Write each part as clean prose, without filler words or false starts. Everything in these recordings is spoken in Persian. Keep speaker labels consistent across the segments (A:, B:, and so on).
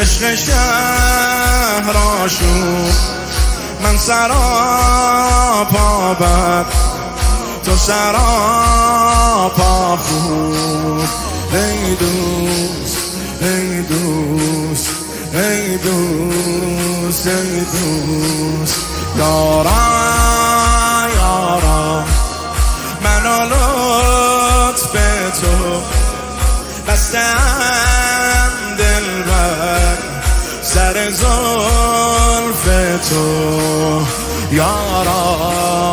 A: عشق شهر آشوب من سراپا بد تو سراپا خوب ای دوست ای دوست ای دوست ای دوست یارا یارا منو لطف تو بستم دلبر سر زلف تو یارا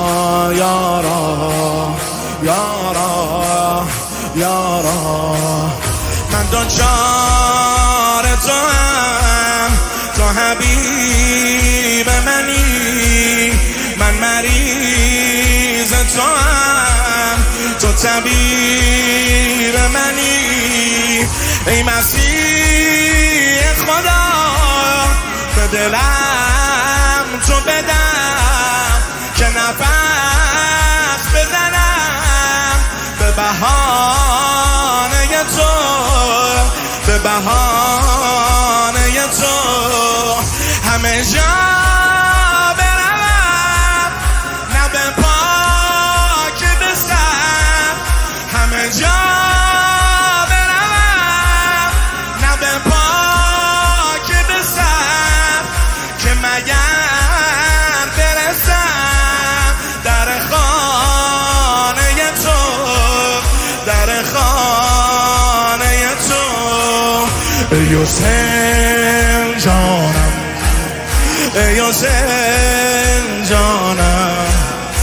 A: یارا یارا یارا من دچار تو هم تو حبیب منی من مریض تو هم تو طبیب منی ای مسیح خدا به دلم تو بدم که نفس بزنم به بهانه تو به بهانه تو همه جا برم نه به پاک بستم همه جا برم نه به پاک بستم که مگر برسم در خانه تو در خانه تو ای حسین جانم ای حسین جانم